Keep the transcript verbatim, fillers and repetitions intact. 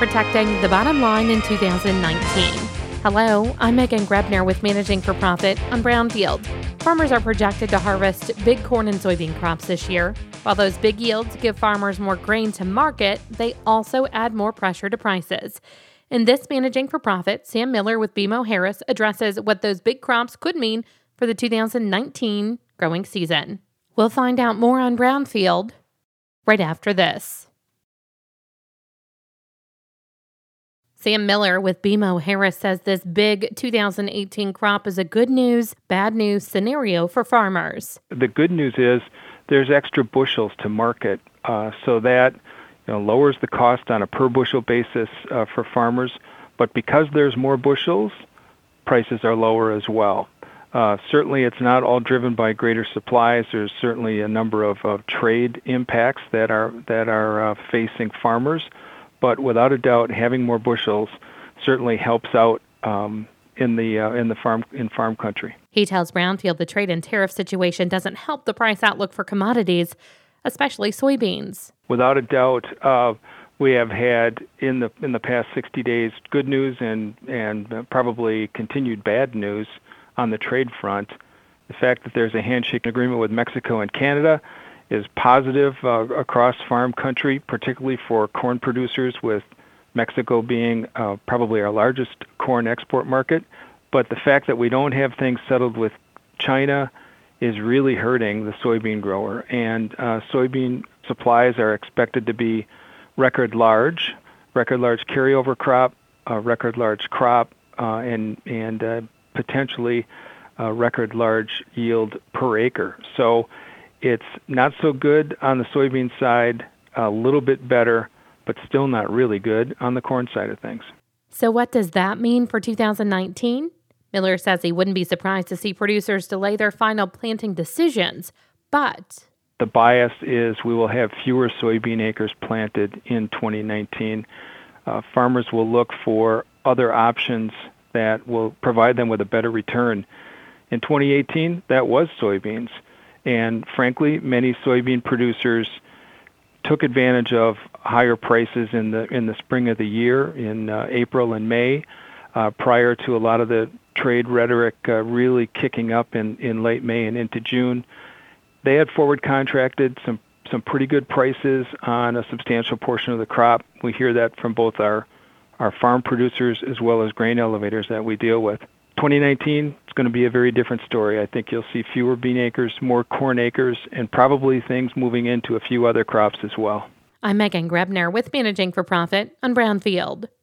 protecting the bottom line in two thousand nineteen. Hello, I'm Megan Grebner with Managing for Profit on Brownfield. Farmers are projected to harvest big corn and soybean crops this year. While those big yields give farmers more grain to market, they also add more pressure to prices. In this Managing for Profit, Sam Miller with B M O Harris addresses what those big crops could mean for the two thousand nineteen growing season. We'll find out more on Brownfield right after this. Sam Miller with B M O Harris says this big two thousand eighteen crop is a good news, bad news scenario for farmers. The good news is there's extra bushels to market, uh, so that you know, lowers the cost on a per bushel basis uh, for farmers. But because there's more bushels, prices are lower as well. Uh, certainly, it's not all driven by greater supplies. There's certainly a number of, of trade impacts that are that are uh, facing farmers. But without a doubt, having more bushels certainly helps out um, in the uh, in the farm in farm country. He tells Brownfield the trade and tariff situation doesn't help the price outlook for commodities, especially soybeans. Without a doubt, uh, we have had in the in the past sixty days good news and and probably continued bad news on the trade front. The fact that there's a handshake agreement with Mexico and Canada is positive uh, across farm country, particularly for corn producers, with Mexico being uh, probably our largest corn export market. But the fact that we don't have things settled with China is really hurting the soybean grower. And uh, soybean supplies are expected to be record large, record large carryover crop, uh, record large crop, uh, and, and uh, potentially uh, record large yield per acre. So it's not so good on the soybean side, a little bit better, but still not really good on the corn side of things. So what does that mean for two thousand nineteen? Miller says he wouldn't be surprised to see producers delay their final planting decisions, but the bias is we will have fewer soybean acres planted in twenty nineteen. Uh, farmers will look for other options that will provide them with a better return. In twenty eighteen, that was soybeans. And frankly, many soybean producers took advantage of higher prices in the in the spring of the year, in uh, April and May, uh, prior to a lot of the trade rhetoric uh, really kicking up in, in late May and into June. They had forward contracted some, some pretty good prices on a substantial portion of the crop. We hear that from both our, our farm producers as well as grain elevators that we deal with. twenty nineteen, it's going to be a very different story. I think you'll see fewer bean acres, more corn acres, and probably things moving into a few other crops as well. I'm Megan Grebner with Managing for Profit on Brownfield.